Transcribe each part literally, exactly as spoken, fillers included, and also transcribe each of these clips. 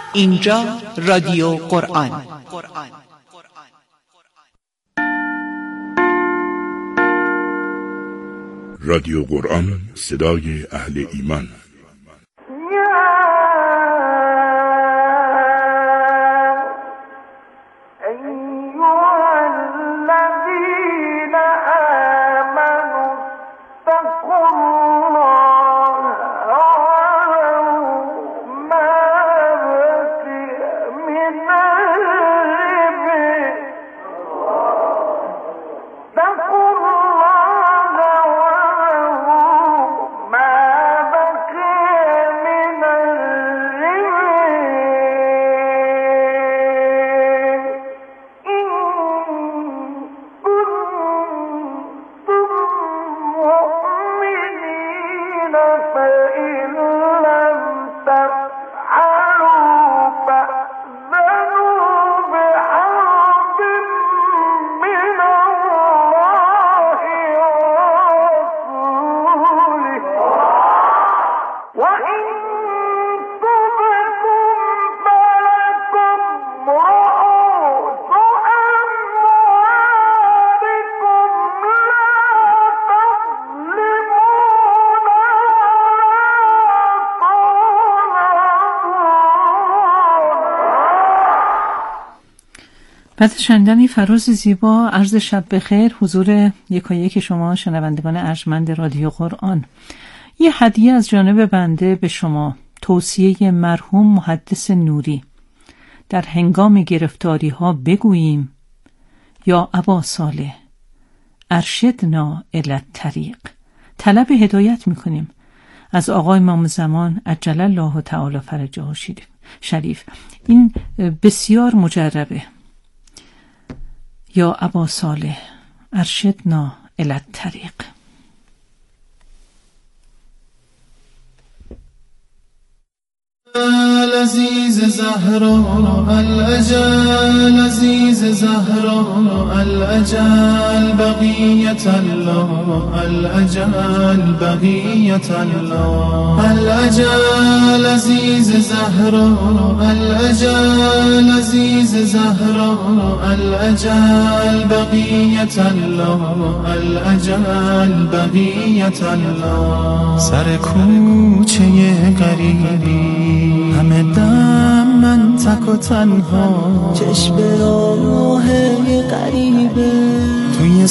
اینجا رادیو قرآن. رادیو قرآن، صدای اهل ایمان. بعد شنیدن فراز زیبا، عرض شب بخیر حضور یکایک شما شنوندگان ارجمند رادیو قرآن. یه هدیه از جانب بنده به شما، توصیه مرحوم محدث نوری: در هنگام گرفتاری ها بگوییم یا ابا صالح ارشدنا الی الطریق. طلب هدایت میکنیم از آقای امام زمان عجل الله تعالی فرجه شریف. این بسیار مجربه. یا ابا صالح ارشدنا الی الطریق. العزیز زهرا الأجل، عزیز زهرا الأجل، بقیت الله الأجل، بقیت الله الأجل، عزیز زهرا الأجل، عزیز زهرا الأجل، بقیت الله الأجل، بقیت الله. سر کوچه غریبی همه دم من تک و تنها، چشم راه غریبه توی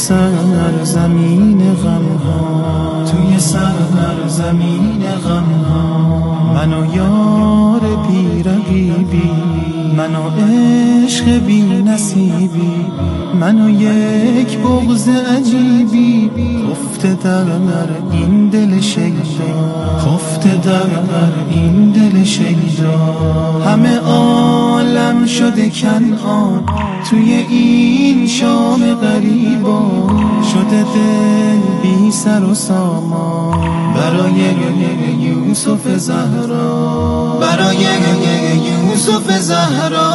سرزمین غم ها، توی سرزمین غم ها. من و یار بی رقیبی، من و عشق بی نصیبی، من و یک بغض عجیبی، خفته در این دل شیدا، خفته در این دل شیدا. همه عالم شده کنعان توی این شام غریبا، شده دل بی سر و سامان برای یوسف زهرا، برای یوسف زهرا.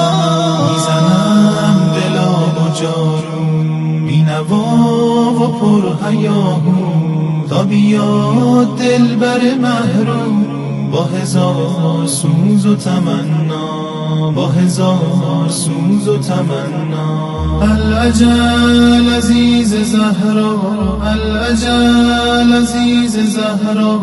میزنم دلا و جارون، بینوا و پر حیاهون، تا بیاد دل بر محروم با هزار سوز و تمنا، با هزار سوز و تمنا. الأجل، عزیز زهرا الأجل، عزیز زهرا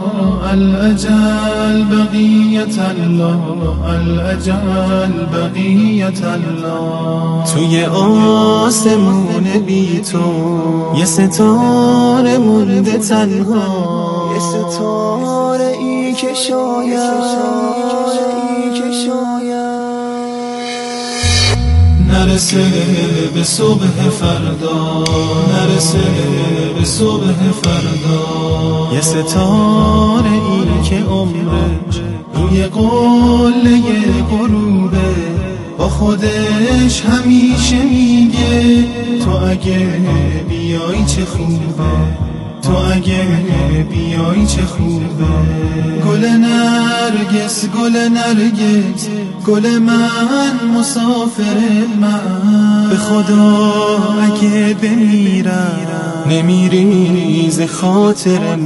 الأجل، بقیت الله الأجل، بقیت الله. توی آسمون بی تو یه ستاره مونده تنها، یه ستاره ای که شاید نرسه به صبح فردا، نرسه به صبح فردا. یه ستاره ای که عمرش روی قله غروبه، با خودش همیشه میگه تو اگه بیای چه خوبه، تو اگه بیای چه خوبه. گل نرگس، گل نرگس، گل من، مسافر من. به خدا اگه بمیرم نمیری ز خاطر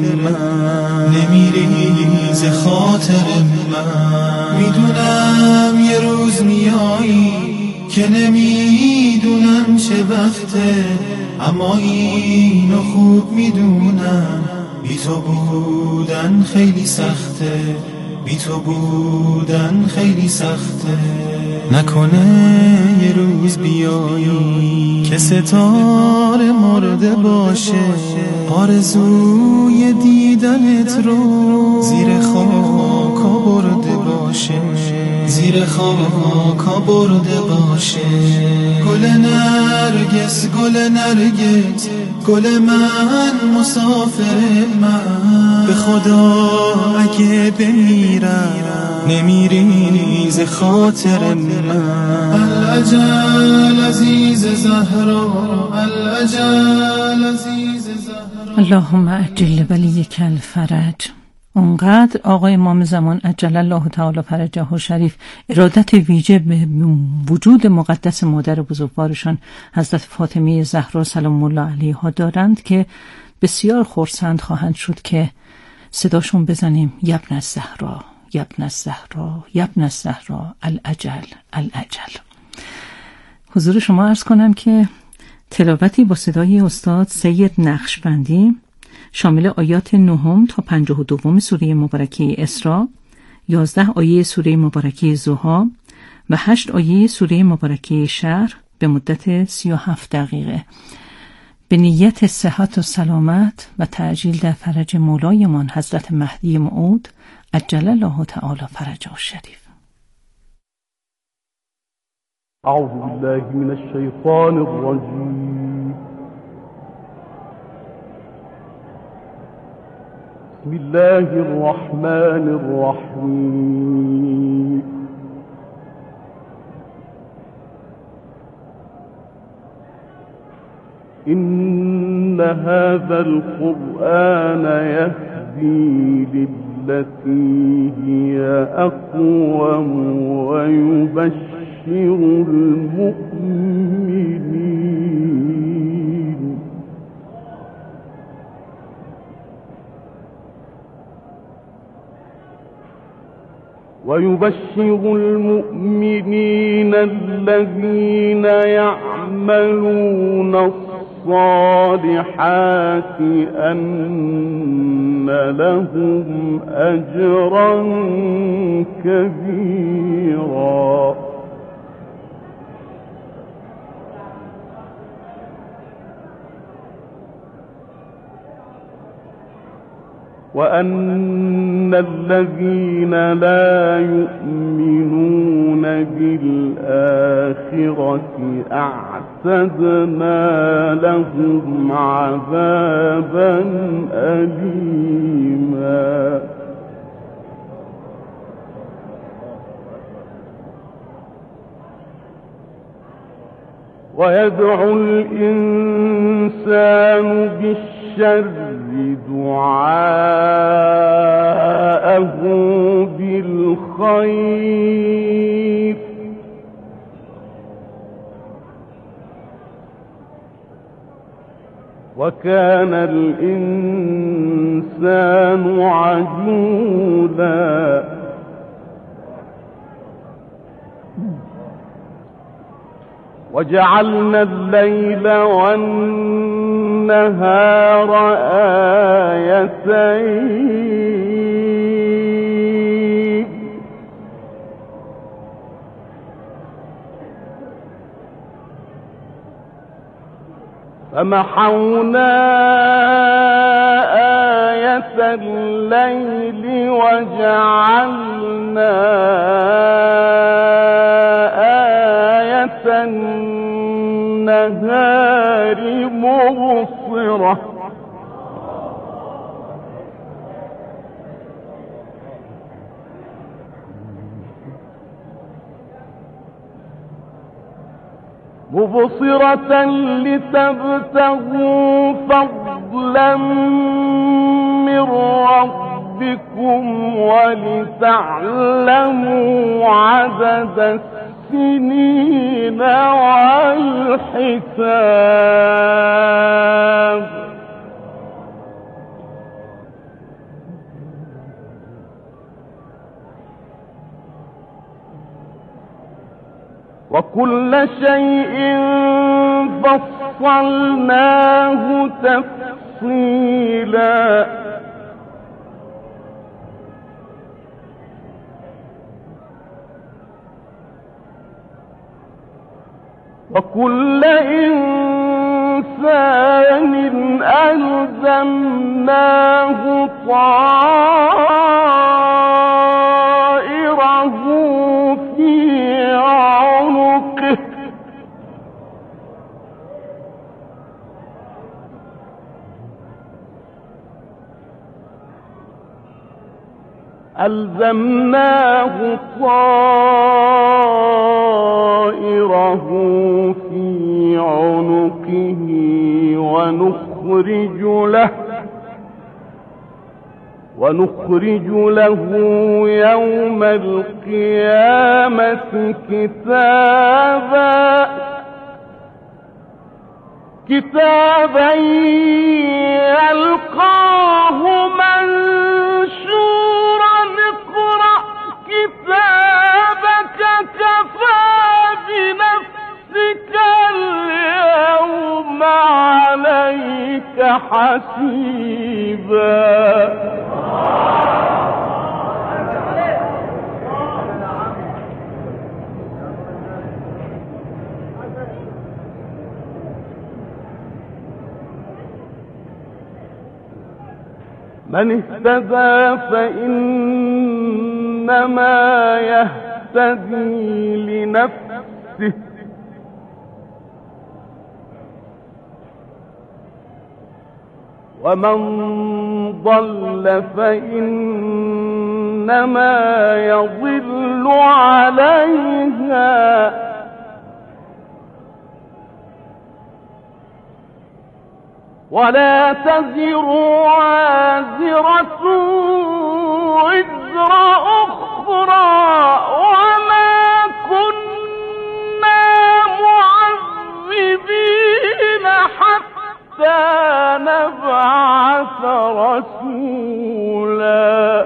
من، نمیری ز خاطر من. میدونم یه روز بیایی که نمیدونم چه وقته، اما اینو خوب میدونم بی تو بودن خیلی سخته، بی تو بودن خیلی سخته. نکنه یه روز بیایی که ستاره مرده باشه، آرزوی دیدنت رو زیر خاکا برده باشه، زیر خاکا برده باشه. گل نرگس گل نرگس گل من مسافر من، به خدا اگه بمیرم نمیری ز خاطر من. العجل عزیز زهرا العجل عزیز زهرا اللهم عجل ولیک الفرج. اونقدر آقای امام زمان عجل الله تعالی فرجه و شریف ارادت ویژه به وجود مقدس مادر بزرگوارشان حضرت فاطمه زهرا سلام الله علیها دارند که بسیار خرسند خواهند شد که صداشون بزنیم یبن الزهرا یبن الزهرا یبن الزهرا العجل العجل. حضور شما عرض کنم که تلاوتی با صدای استاد سید نقشبندی شامل آیات نهم تا پنجاه و دوم سوره مبارکه اسراء، یازده آیه سوره مبارکه ضحی و هشت آیه سوره مبارکه شهر به مدت سی و هفت دقیقه به نیت صحت و سلامت و تعجیل در فرج مولایمان حضرت مهدی موعود عجل الله تعالی فرجه الشریف. اعوذ بالله من الشیطان الرجیم. بسم الله الرحمن الرحیم. إن هذا القرآن يهدي للتي هي أقوم ويبشر المؤمنين ويبشر المؤمنين الذين يعملون الصالحات أن لهم أجرا كبيرا وأن الذين لا يؤمنون بالآخرة أعتدنا لهم عذابا أليما ويدعو الإنسان بالشر دعاءه بالخير وكان الإنسان عجولا وجعلنا الليل والنهار آيتين فمحونا آية الليل وجعلنا آية النهار مبصرة مبصرة لتبتغوا فضلا من ربكم ولتعلموا عدد السنين والحساب وكل شيء فصلناه تفصيلا وكل إنسان ألزمناه طائره في عنقه ألزمناه طائره في عنقه ونخرج له ونخرج له يوم القيامة كتابا كتابا يلقاه منشورا اقرأ كتابك كفى بنفسك اليوم عليك حسيبا من اهتدى فإنما يهتدي لنفسه ومن ضل فإنما يضل عليها ولا تزر وازرة وزر أخرى وما كنا معذبين حتى نبعث رسولا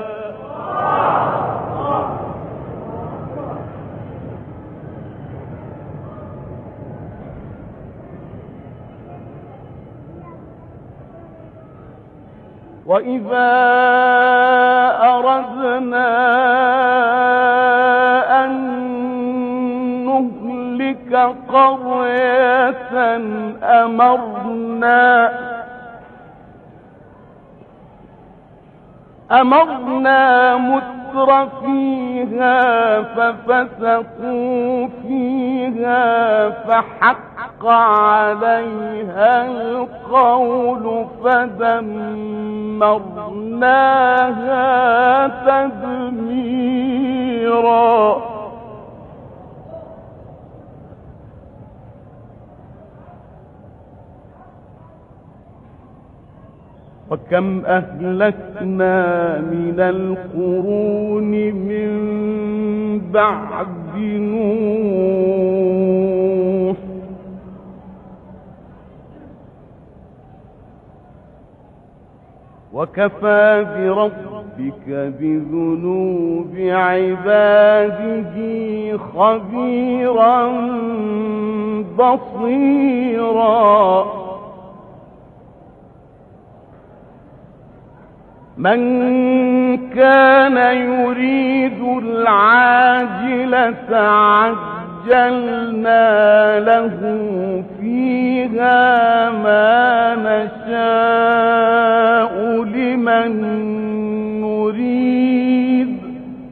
وإذا أردنا أن نهلك قرية أمرنا أمرنا متر فيها ففسقوا فيها فحق عليها القول فدمرناها تدميرا وكم أهلكنا من القرون من بعد نوح وكفى بربك بذنوب عباده خبيرا بصيرا من كان يريد العاجلة عجلنا له فيها ما نشاء لمن نريد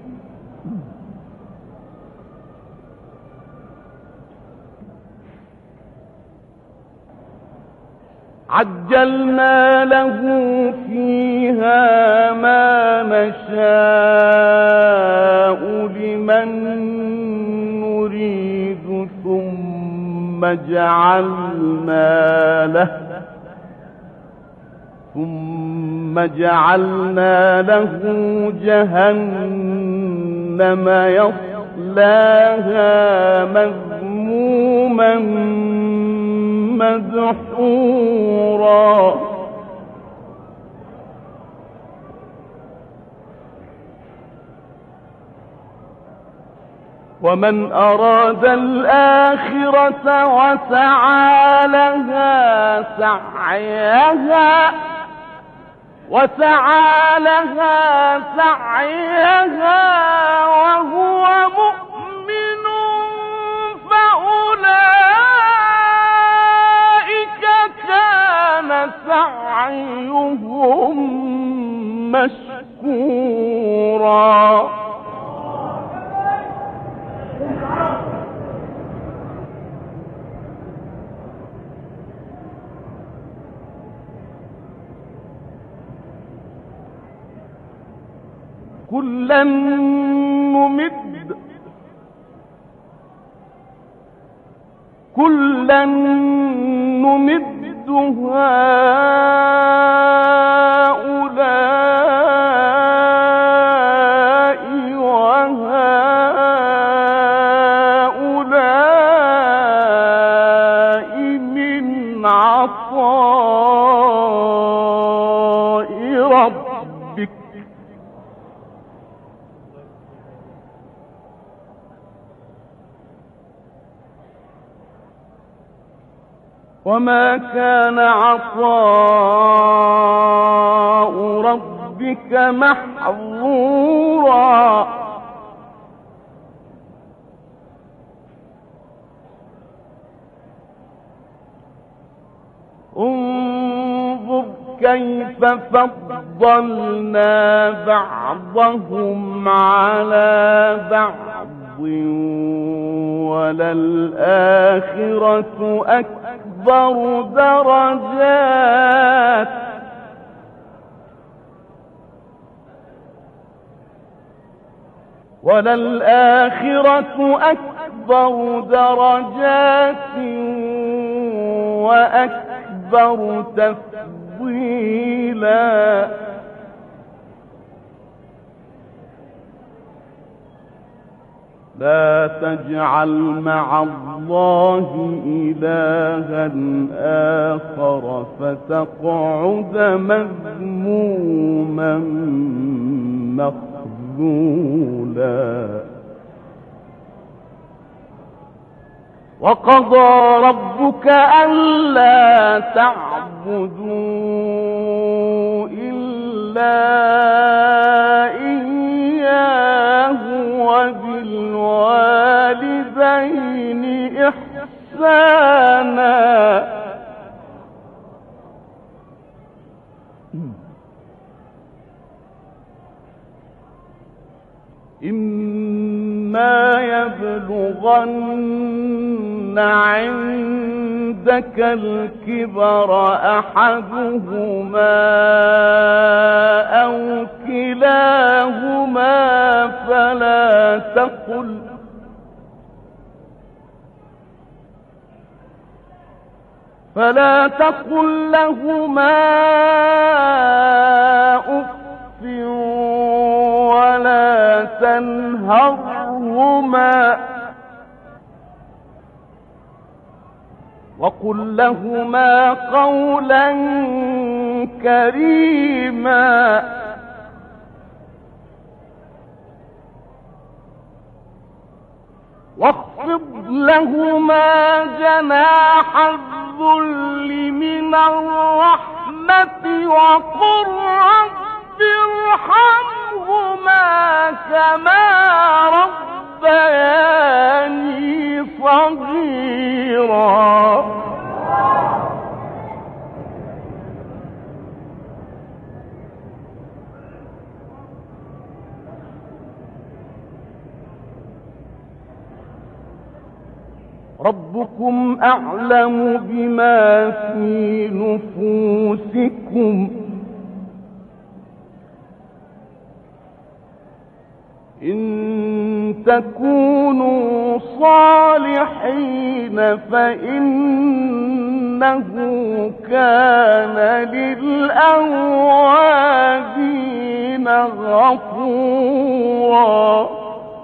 عجلنا له فيها ما نشاء لمن نريد ثم جعلنا له ثم جعلنا له جهنم يصلاها مذموما مدحورا ومن أراد الآخرة وسعى لها سعيها وسعى لها سعيها وهو مؤمن فأولئك كان سعيهم مشكورا. كلا نمد كلا نمد هؤلاء وهؤلاء من عطاء ربك وما كان عطاء ربك محظورا. انظر كيف فضلنا بعضهم على بعض وللآخرة أكبر درجات وللآخرة أكبر درجات وأكبر تفضيلا. لا تجعل مع الله إلها آخر فتقعد مذموما مخذولا. وقضى ربك ألا تعبدوا إلا إياه وبالوالدين إحسانا. إما يبلغن عندك الكبر أحدهما أو كلاهما فلا تقل فلا تقل لهما أف ولا تنهرهما وقل لهما قولا كريما. واخفض لهما جناح الذل من الرحمة وقل رب ارحمهما كما ربياني صغيرا. ربكم أعلم بما في نفوسكم إن تكونوا صالحين فإنه كان للأوابين غفورا.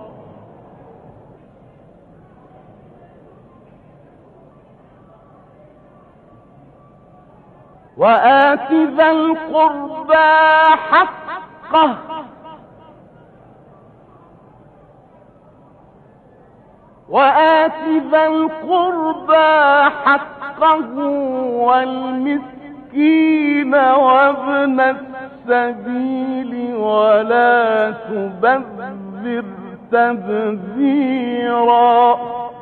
وآت ذا القربى حقه وآت ذا القربى حقه والمسكين وابن السبيل ولا تبذر تبذيرا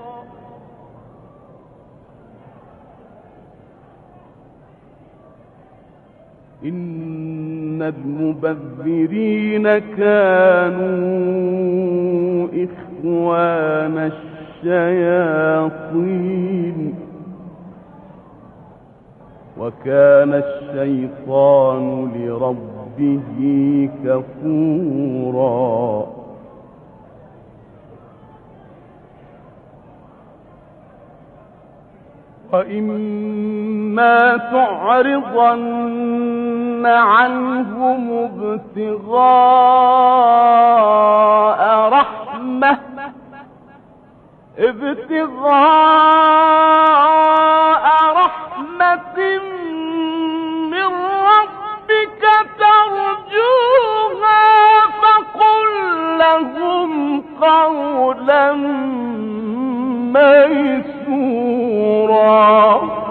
إن المبذرين كانوا إخوان الشياطين وكان الشيطان لربه كفورا وإما تعرضن عنهم ابتغاء رحمة ابتغاء رحمة من ربك ترجوها فقل لهم قولا ميسورا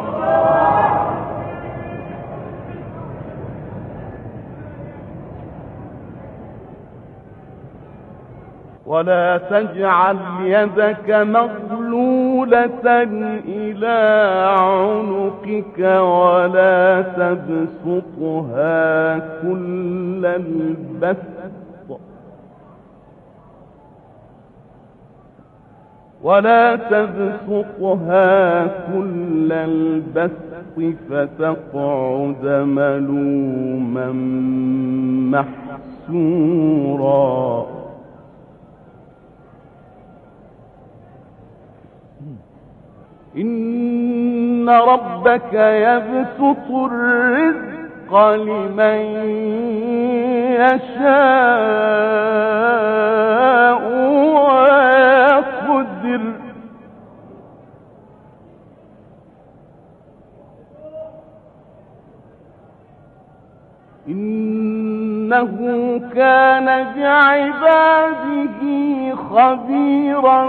ولا تجعل يدك مغلولة إلى عنقك ولا تبسطها كل البسط ولا تبسطها كل البسط فتقعد ملوما محسورا إن ربك يبسط الرزق لمن يشاء ويقدر إنه كان بعباده خبيرا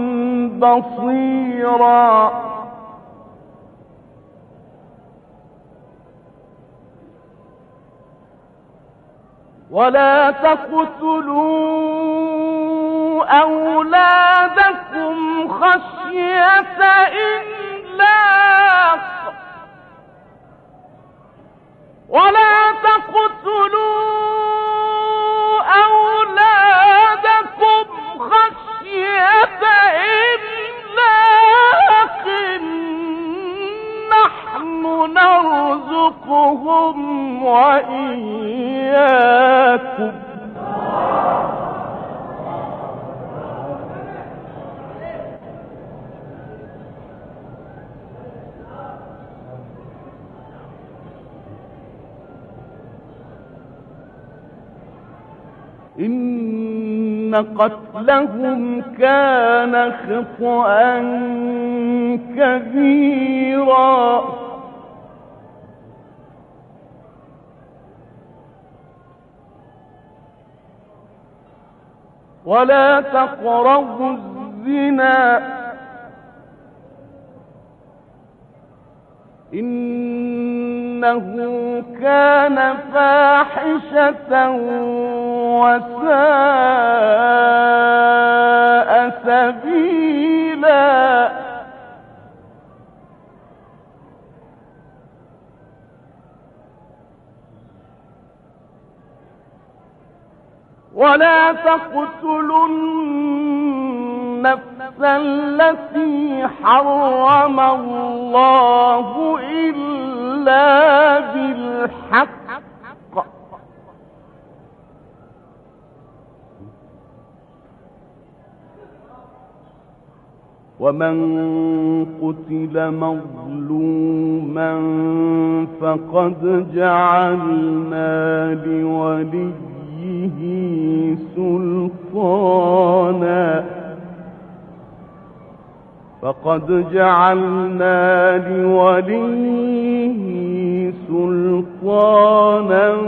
بصيرا ولا تقتلوا أولادكم خشية إملاق ولا تقتلوا أولادكم خشية إملاق نحن نرزقهم وإياكم إن قتلهم كان خطأ كبيرا ولا تقربوا الزنا إنه كان فاحشة وساء سبيلا ولا تقتلوا النفس التي حرم الله إلا بالحق ومن قتل مظلوما فقد جعلنا لوليه سلطانا فقد جعلنا لوليه سلطانا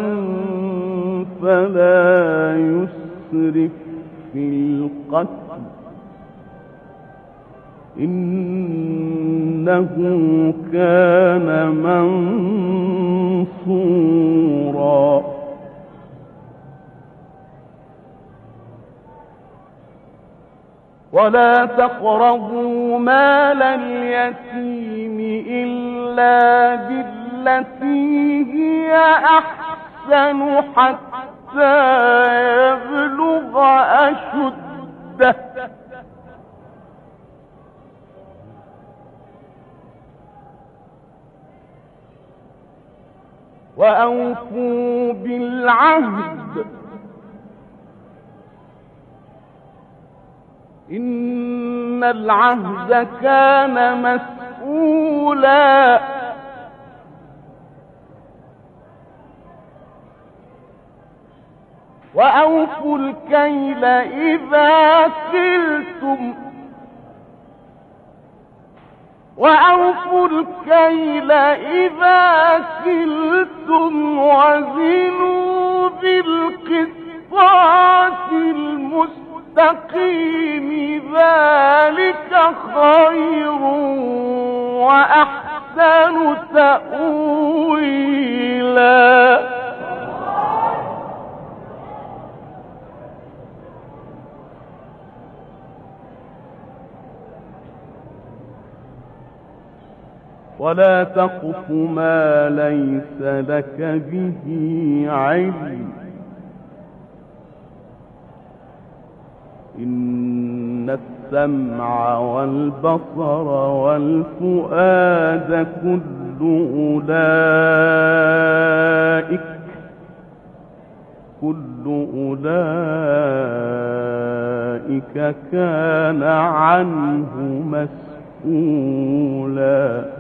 فلا يسرف في القتل إنه كان منصورا ولا تقربوا مال اليتيم إلا بالتي هي أحسن حتى يبلغ أشده وأوفوا بالعهد إن العهد كان مسؤولا وأوفوا الكيل إذا كلتم وأوفوا الكيل إذا كلتم وزنوا بالقسطاس المستقيم ذلك خير وأحسن تأويلا ولا تقف ما ليس لك به علم إن السمع والبصر والفؤاد كل أولئك كل أولئك كان عنه مسؤولا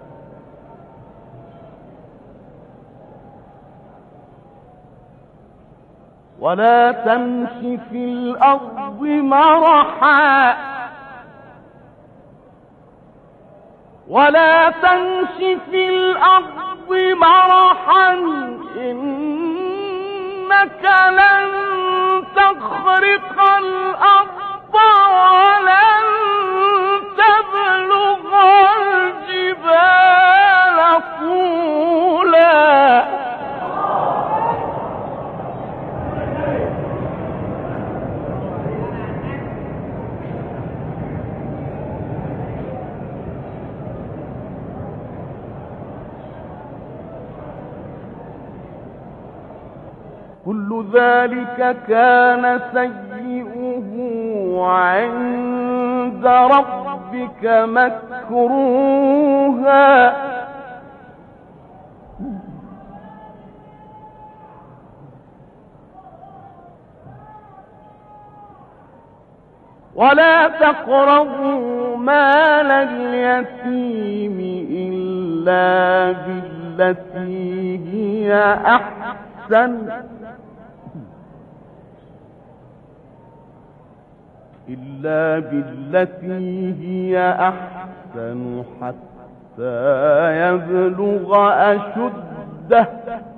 ولا تمش في الأرض مرحا ولا تمش في الأرض مرحا إنك لن تخرق الأرض ولن تبلغ الجبال طولا كل ذلك كان سيئه عند ربك مكروها ولا تقربوا مال اليتيم إلا بالتي هي أحسن إلا بالتي هي أحسن حتى يبلغ أشده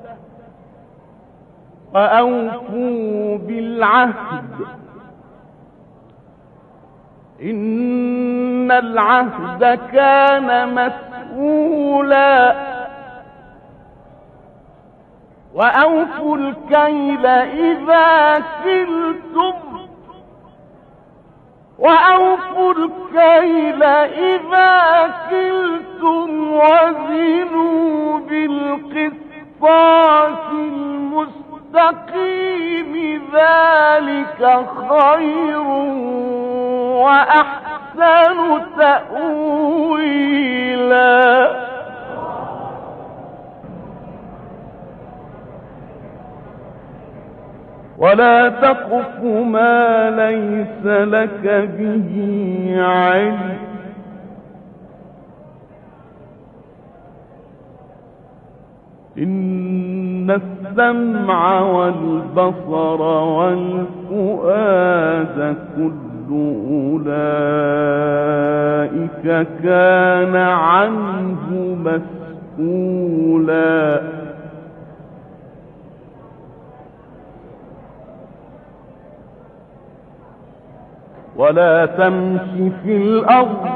وأوفوا بالعهد إن العهد كان مسؤولا وأوفوا الكيل إذا كلتم وأوفوا الكيل إذا كلتم وزنوا بالقسطاس المستقيم ذلك خير وأحسن تأويلا ولا تقف ما ليس لك به علم إن السمع والبصر والفؤاد كل أولئك كان عنه مسؤولا ولا تمش في الأرض